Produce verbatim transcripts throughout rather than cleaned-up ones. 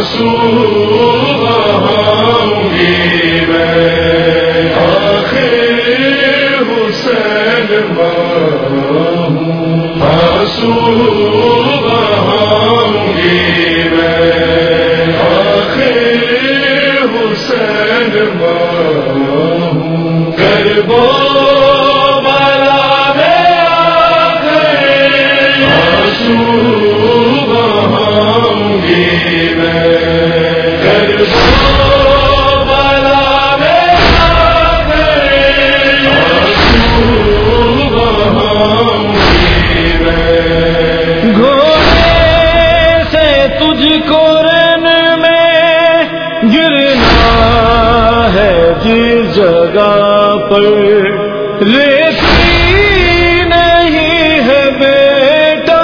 آنسو بہاؤں گی میں آخر حسین ماں ہوں، آنسو بہاؤں گی میں آخر حسین ماں ہوں، کربلا جگہ پر ریتی نہیں ہے بیٹا،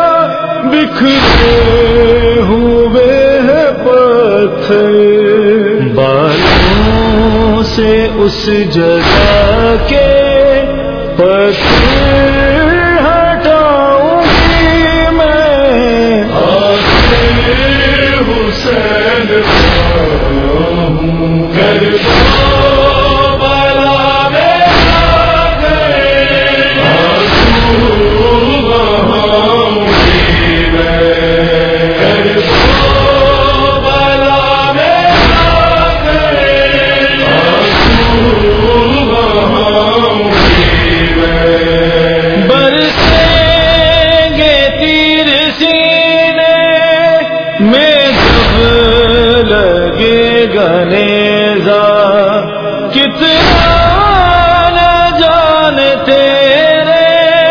بکھرے ہوئے ہیں پتھر، بالوں سے اس جگہ کے پتھر ہٹاؤں گی میں، آخر حسین گنیزا کتنا نہ جانے تیرے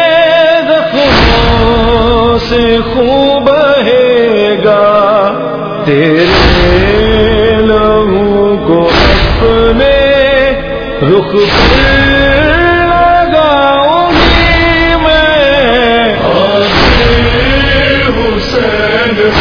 زخموں سے خون بہے گا، تیرے لہو کو اپنے رخ پر لگاؤں گی میں، آخر حسین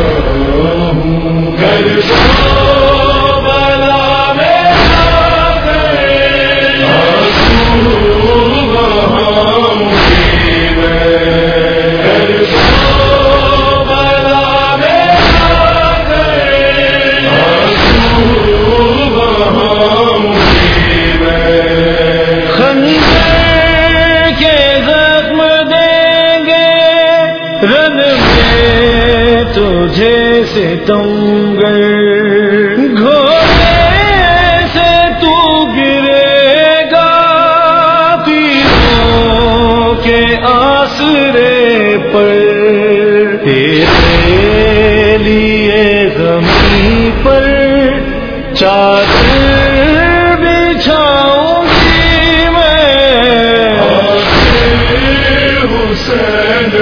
تجھے ستمگر گھوڑے سے تو گرے گا، تیروں کے آسرے پر، تیرے لیے زمین پر چادر بچھاؤں گی میں، آخر حسین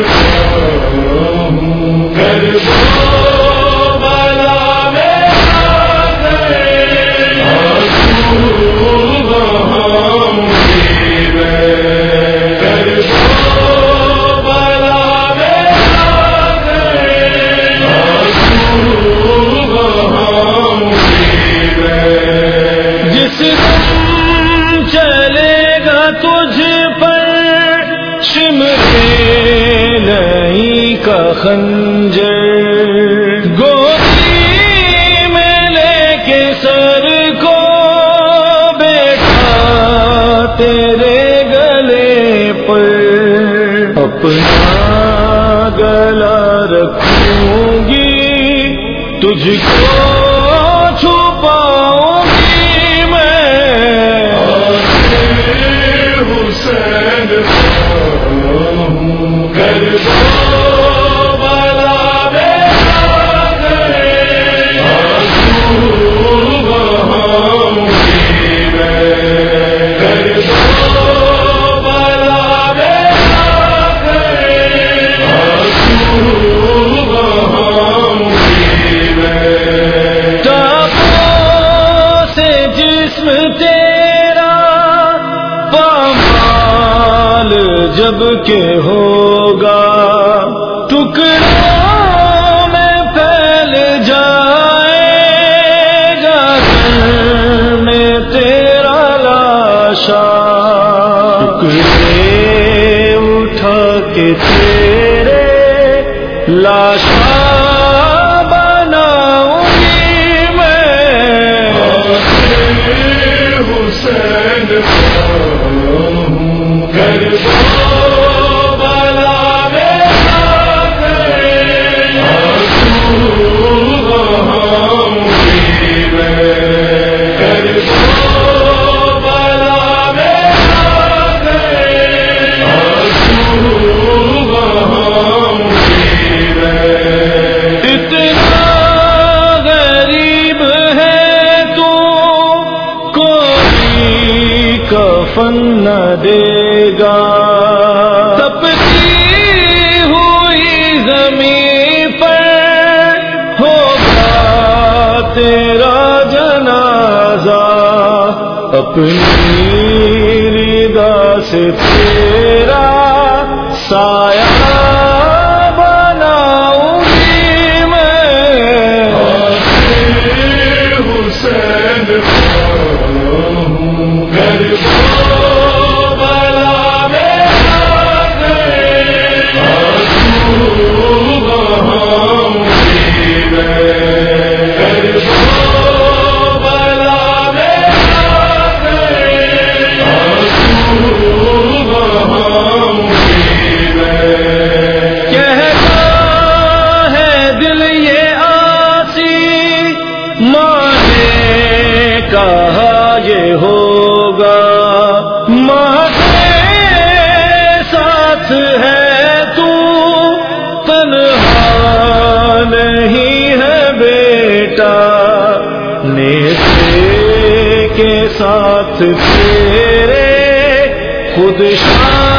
چلے گا تجھ پر شمرے نہیں کا خنجر، گودی میں لے کے سر کو بیٹھا تیرے گلے پر، اپنا گلا رکھوں گی تجھ کو چھپاؤں گی میں، حسین جب کہ ہوگا ٹکڑوں میں پھیل جائے گا گھر میں تیرا لاشا، ٹکڑے اٹھا کے تیرے لاشا بناؤں حسین ہوں کربلا میں آنسو وہاں مصیب کربلا میں آنسو وہاں مصیب اتنا غریب ہے تو کوئی کفن نہ دے گا، تپتی ہوئی زمین پر ہوگا تیرا جنازہ، اپنی رضا سے تیرا سایہ بناؤں گی میں، حسین ہوں کربلا میں آنسو وہاں مصیب کربلا میں آنسو وہاں مصیب کہتا ہے دل یہ آسی ماں نے کہا یہ ہوگا، ماں کے ساتھ ہے تو تنہا نہیں ہے بیٹا، نیزے کے ساتھ تیرے خود شان